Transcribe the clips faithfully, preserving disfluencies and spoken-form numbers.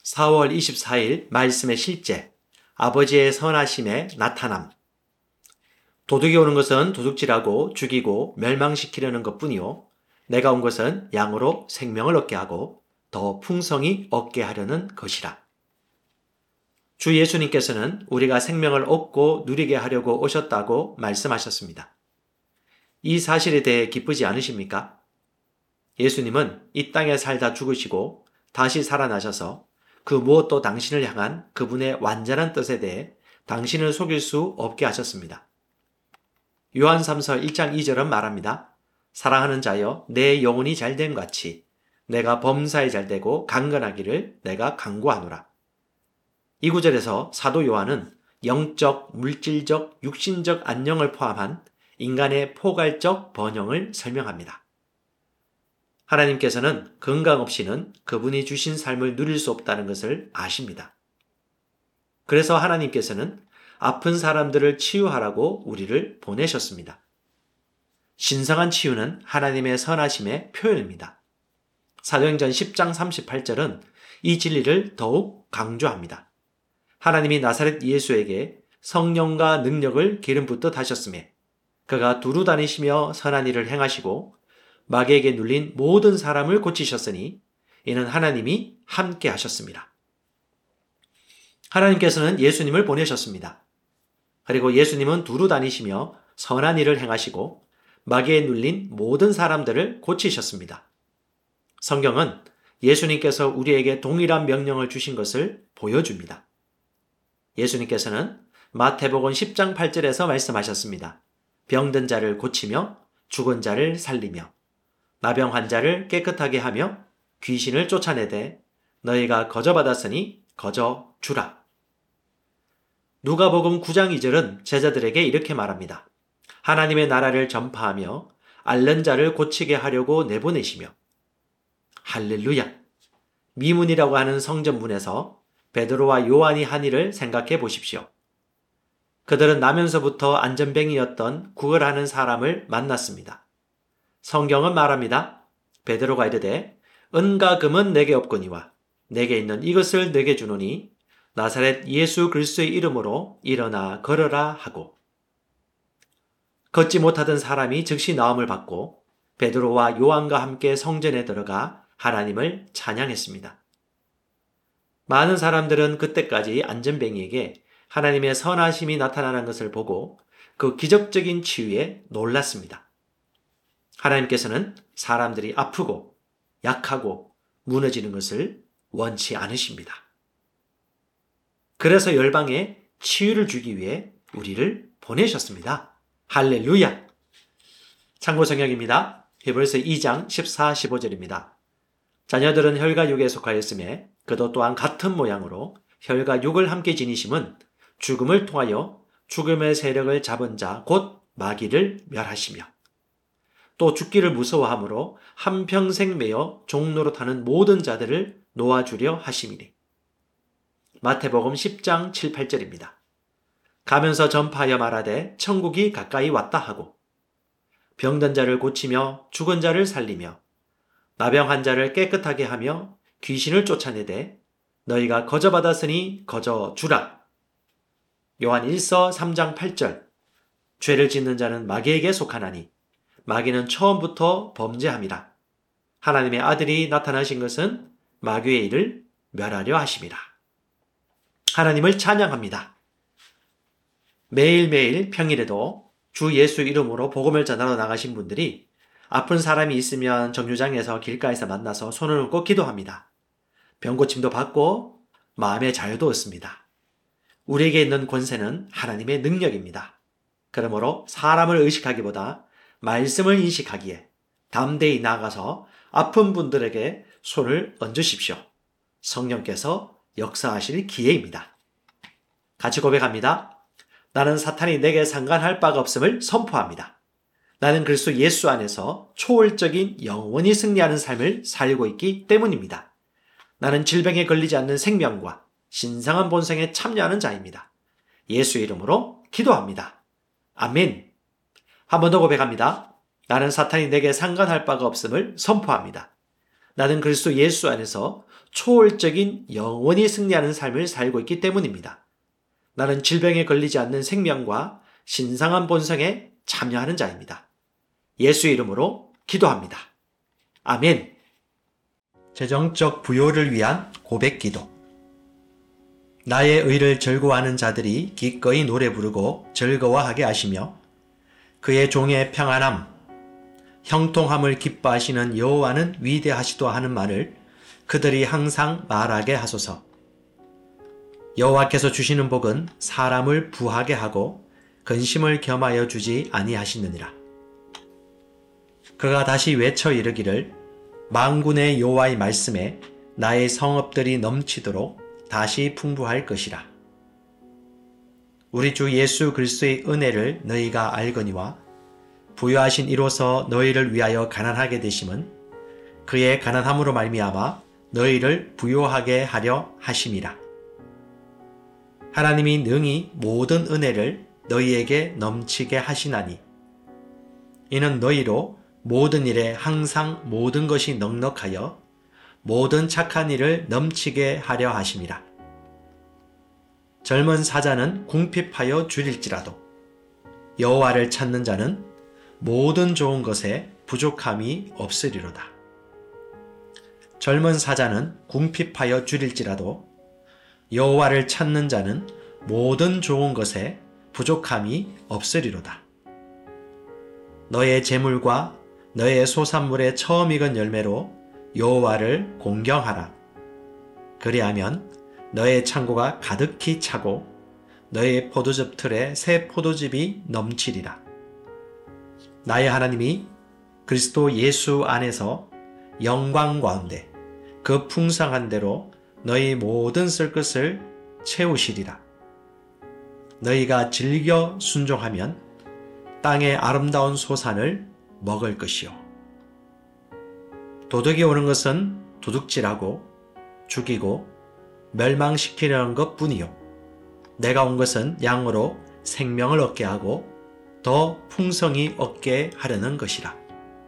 사월 이십사일 말씀의 실제, 아버지의 선하심의 나타남. 도둑이 오는 것은 도둑질하고 죽이고 멸망시키려는 것뿐이요 내가 온 것은 양으로 생명을 얻게 하고 더 풍성히 얻게 하려는 것이라. 주 예수님께서는 우리가 생명을 얻고 누리게 하려고 오셨다고 말씀하셨습니다. 이 사실에 대해 기쁘지 않으십니까? 예수님은 이 땅에 살다 죽으시고 다시 살아나셔서 그 무엇도 당신을 향한 그분의 완전한 뜻에 대해 당신을 속일 수 없게 하셨습니다. 요한 삼서 일장 이절은 말합니다. 사랑하는 자여, 내 영혼이 잘됨 같이 내가 범사에 잘되고 강건하기를 내가 간구하노라. 이 구절에서 사도 요한은 영적, 물질적, 육신적 안녕을 포함한 인간의 포괄적 번영을 설명합니다. 하나님께서는 건강 없이는 그분이 주신 삶을 누릴 수 없다는 것을 아십니다. 그래서 하나님께서는 아픈 사람들을 치유하라고 우리를 보내셨습니다. 신성한 치유는 하나님의 선하심의 표현입니다. 사도행전 십장 삼십팔절은 이 진리를 더욱 강조합니다. 하나님이 나사렛 예수에게 성령과 능력을 기름 붓듯 하셨으며 그가 두루 다니시며 선한 일을 행하시고 마귀에게 눌린 모든 사람을 고치셨으니 이는 하나님이 함께 하셨습니다. 하나님께서는 예수님을 보내셨습니다. 그리고 예수님은 두루 다니시며 선한 일을 행하시고 마귀에 눌린 모든 사람들을 고치셨습니다. 성경은 예수님께서 우리에게 동일한 명령을 주신 것을 보여줍니다. 예수님께서는 마태복음 십장 팔절에서 말씀하셨습니다. 병든 자를 고치며 죽은 자를 살리며 나병 환자를 깨끗하게 하며 귀신을 쫓아내되 너희가 거저받았으니 거저 주라. 누가복음 구장 이절은 제자들에게 이렇게 말합니다. 하나님의 나라를 전파하며 앓는 자를 고치게 하려고 내보내시며 할렐루야. 미문이라고 하는 성전문에서 베드로와 요한이 한 일을 생각해 보십시오. 그들은 나면서부터 안전뱅이였던 구걸하는 사람을 만났습니다. 성경은 말합니다. 베드로가 이르되 은과 금은 내게 없거니와 내게 있는 이것을 내게 주노니 나사렛 예수 그리스도의 이름으로 일어나 걸어라 하고 걷지 못하던 사람이 즉시 나음을 받고 베드로와 요한과 함께 성전에 들어가 하나님을 찬양했습니다. 많은 사람들은 그때까지 안전뱅이에게 하나님의 선하심이 나타나는 것을 보고 그 기적적인 치유에 놀랐습니다. 하나님께서는 사람들이 아프고 약하고 무너지는 것을 원치 않으십니다. 그래서 열방에 치유를 주기 위해 우리를 보내셨습니다. 할렐루야! 참고 성경입니다. 히브리서 이장 십사, 십오절입니다. 자녀들은 혈과 육에 속하였으며 그도 또한 같은 모양으로 혈과 육을 함께 지니심은 죽음을 통하여 죽음의 세력을 잡은 자 곧 마귀를 멸하시며 또 죽기를 무서워함으로 한평생 매여 종노릇하는 모든 자들을 놓아주려 하심이니. 마태복음 십장 칠, 팔절입니다. 가면서 전파하여 말하되 천국이 가까이 왔다 하고 병든 자를 고치며 죽은 자를 살리며 나병 환자를 깨끗하게 하며 귀신을 쫓아내되 너희가 거저받았으니 거저 주라. 요한 일서 삼장 팔절. 죄를 짓는 자는 마귀에게 속하나니 마귀는 처음부터 범죄함이라. 하나님의 아들이 나타나신 것은 마귀의 일을 멸하려 하심이라. 하나님을 찬양합니다. 매일매일 평일에도 주 예수 이름으로 복음을 전하러 나가신 분들이 아픈 사람이 있으면 정류장에서 길가에서 만나서 손을 얹고 기도합니다. 병고침도 받고 마음의 자유도 얻습니다. 우리에게 있는 권세는 하나님의 능력입니다. 그러므로 사람을 의식하기보다 말씀을 인식하기에 담대히 나아가서 아픈 분들에게 손을 얹으십시오. 성령께서 역사하실 기회입니다. 같이 고백합니다. 나는 사탄이 내게 상관할 바가 없음을 선포합니다. 나는 그리스도 예수 안에서 초월적인 영원히 승리하는 삶을 살고 있기 때문입니다. 나는 질병에 걸리지 않는 생명과 신성한 본성에 참여하는 자입니다. 예수 이름으로 기도합니다. 아멘. 한 번 더 고백합니다. 나는 사탄이 내게 상관할 바가 없음을 선포합니다. 나는 그리스도 예수 안에서 초월적인 영원히 승리하는 삶을 살고 있기 때문입니다. 나는 질병에 걸리지 않는 생명과 신성한 본성에 참여하는 자입니다. 예수의 이름으로 기도합니다. 아멘. 재정적 부요를 위한 고백 기도. 나의 의를 즐거워하는 자들이 기꺼이 노래 부르고 즐거워하게 하시며 그의 종의 평안함, 형통함을 기뻐하시는 여호와는 위대하시도 하는 말을 그들이 항상 말하게 하소서. 여호와께서 주시는 복은 사람을 부하게 하고 근심을 겸하여 주지 아니하시느니라. 그가 다시 외쳐 이르기를 만군의 여호와의 말씀에 나의 성읍들이 넘치도록 다시 풍부할 것이라. 우리 주 예수 그리스도의 은혜를 너희가 알거니와 부요하신 이로서 너희를 위하여 가난하게 되심은 그의 가난함으로 말미암아 너희를 부요하게 하려 하심이라. 하나님이 능히 모든 은혜를 너희에게 넘치게 하시나니 이는 너희로 모든 일에 항상 모든 것이 넉넉하여 모든 착한 일을 넘치게 하려 하심이라. 젊은 사자는 궁핍하여 줄일지라도 여호와를 찾는 자는 모든 좋은 것에 부족함이 없으리로다. 젊은 사자는 궁핍하여 줄일지라도 여호와를 찾는 자는 모든 좋은 것에 부족함이 없으리로다. 너의 재물과 너의 소산물의 처음 익은 열매로 여호와를 공경하라. 그리하면 너의 창고가 가득히 차고 너의 포도즙 틀에 새 포도즙이 넘치리라. 나의 하나님이 그리스도 예수 안에서 영광 가운데 그 풍성한 대로 너희 모든 쓸 것을 채우시리라. 너희가 즐겨 순종하면 땅의 아름다운 소산을 먹을 것이요. 도둑이 오는 것은 도둑질하고 죽이고 멸망시키려는 것 뿐이요. 내가 온 것은 양으로 생명을 얻게 하고 더 풍성히 얻게 하려는 것이라.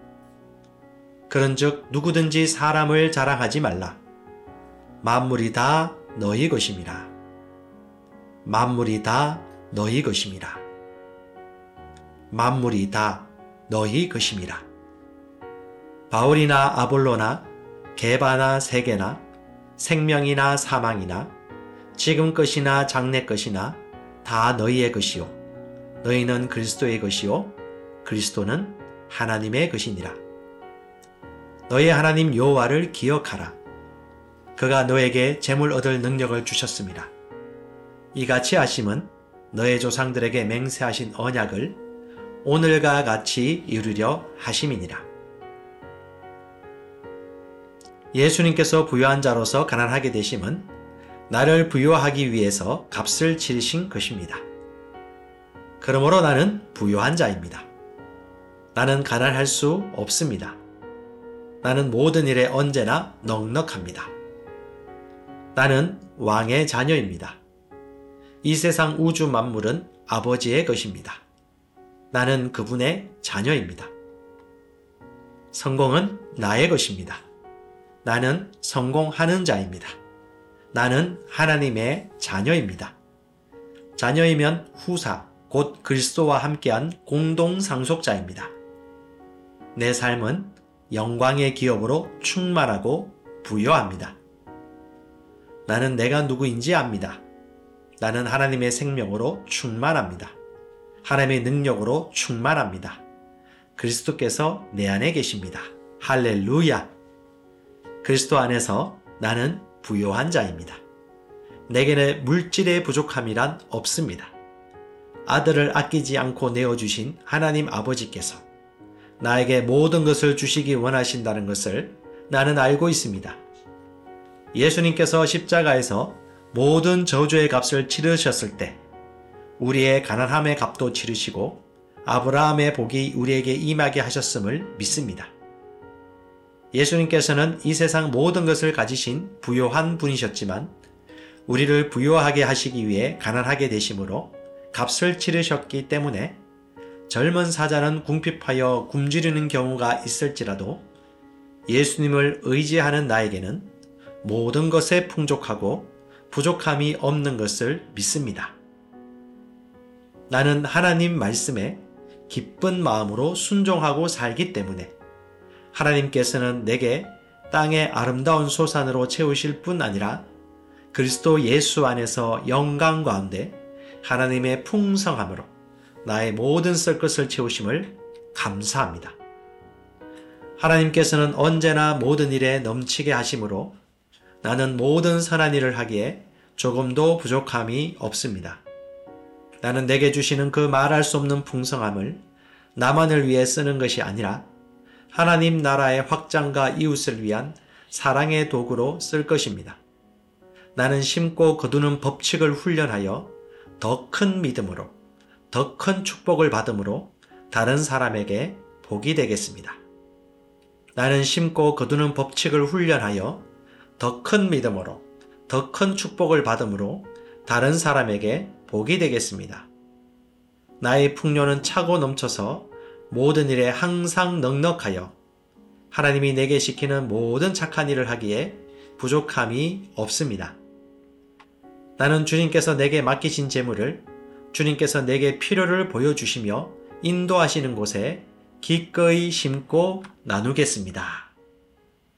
그런즉 누구든지 사람을 자랑하지 말라. 만물이 다 너희 것임이라. 만물이 다 너희 것임이라. 만물이 다 너희 것임이라. 바울이나 아볼로나 게바나 세게나 생명이나 사망이나 지금 것이나 장래 것이나 다 너희의 것이요 너희는 그리스도의 것이요 그리스도는 하나님의 것이니라. 너희 하나님 여호와를 기억하라. 그가 너에게 재물 얻을 능력을 주셨습니다. 이같이 하심은 너의 조상들에게 맹세하신 언약을 오늘과 같이 이루려 하심이니라. 예수님께서 부유한 자로서 가난하게 되심은 나를 부유하기 위해서 값을 치르신 것입니다. 그러므로 나는 부유한 자입니다. 나는 가난할 수 없습니다. 나는 모든 일에 언제나 넉넉합니다. 나는 왕의 자녀입니다. 이 세상 우주 만물은 아버지의 것입니다. 나는 그분의 자녀입니다. 성공은 나의 것입니다. 나는 성공하는 자입니다. 나는 하나님의 자녀입니다. 자녀이면 후사, 곧 그리스도와 함께한 공동 상속자입니다. 내 삶은 영광의 기업으로 충만하고 부요합니다. 나는 내가 누구인지 압니다. 나는 하나님의 생명으로 충만합니다. 하나님의 능력으로 충만합니다. 그리스도께서 내 안에 계십니다. 할렐루야! 그리스도 안에서 나는 부요한 자입니다. 내게는 물질의 부족함이란 없습니다. 아들을 아끼지 않고 내어주신 하나님 아버지께서 나에게 모든 것을 주시기 원하신다는 것을 나는 알고 있습니다. 예수님께서 십자가에서 모든 저주의 값을 치르셨을 때 우리의 가난함의 값도 치르시고 아브라함의 복이 우리에게 임하게 하셨음을 믿습니다. 예수님께서는 이 세상 모든 것을 가지신 부요한 분이셨지만 우리를 부요하게 하시기 위해 가난하게 되심으로 값을 치르셨기 때문에 젊은 사자는 궁핍하여 굶주리는 경우가 있을지라도 예수님을 의지하는 나에게는 모든 것에 풍족하고 부족함이 없는 것을 믿습니다. 나는 하나님 말씀에 기쁜 마음으로 순종하고 살기 때문에 하나님께서는 내게 땅의 아름다운 소산으로 채우실 뿐 아니라 그리스도 예수 안에서 영광 가운데 하나님의 풍성함으로 나의 모든 쓸 것을 채우심을 감사합니다. 하나님께서는 언제나 모든 일에 넘치게 하심으로 나는 모든 선한 일을 하기에 조금도 부족함이 없습니다. 나는 내게 주시는 그 말할 수 없는 풍성함을 나만을 위해 쓰는 것이 아니라 하나님 나라의 확장과 이웃을 위한 사랑의 도구로 쓸 것입니다. 나는 심고 거두는 법칙을 훈련하여 더 큰 믿음으로, 더 큰 축복을 받음으로 다른 사람에게 복이 되겠습니다. 나는 심고 거두는 법칙을 훈련하여 더 큰 믿음으로, 더 큰 축복을 받음으로 다른 사람에게 복이 되겠습니다. 나의 풍요는 차고 넘쳐서 모든 일에 항상 넉넉하여 하나님이 내게 시키는 모든 착한 일을 하기에 부족함이 없습니다. 나는 주님께서 내게 맡기신 재물을 주님께서 내게 필요를 보여주시며 인도하시는 곳에 기꺼이 심고 나누겠습니다.